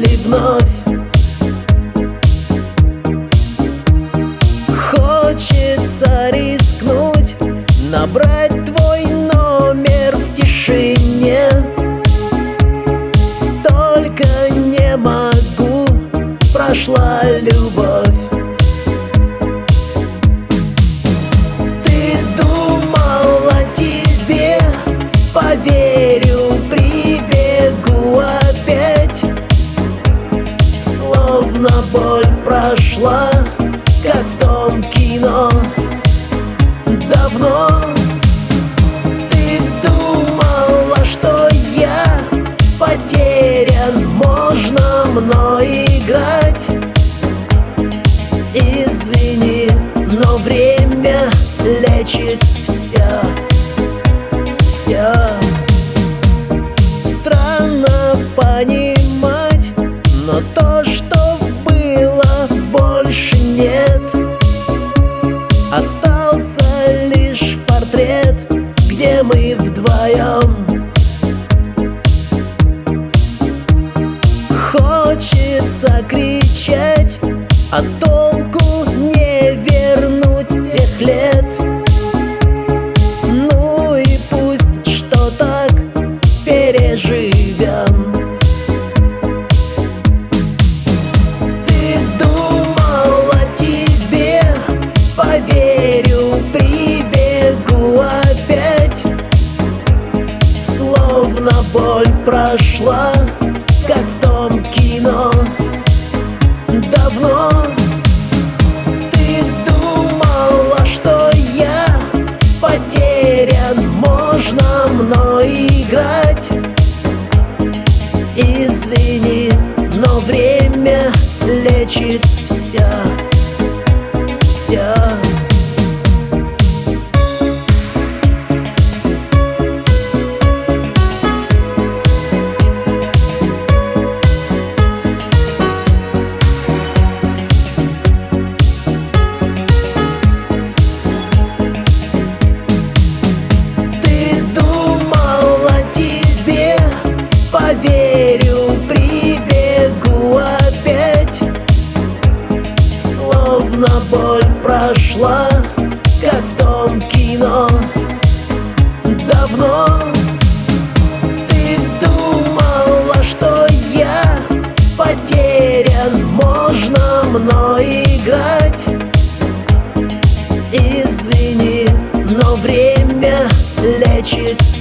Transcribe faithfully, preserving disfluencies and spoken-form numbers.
мысли вновь. Хочется рискнуть, набрать твой номер в тишине. Только не могу, прошла любовь. Ты думал о тебе, поверю, прибегу опять. Словно боль прошла, как в том кино давно. Ты думала, что я потерян, можно мной играть. Извини, но время лечит все, все. Странно понимать, но то, что было, больше нет. Остался лишь портрет, где мы вдвоем. Хочется кричать, а толку не вернуть тех лет. Ну и пусть, что так переживем. Ты думал о тебе, поверю, прибегу опять. Словно боль прошла, как в том кино давно. Ты думала, что я потерян, можно мной играть. Извини, но время лечит все, все. Поверю, прибегу опять. Словно боль прошла, как в том кино давно. Ты думала, что я потерян, можно мной играть. Извини, но время лечит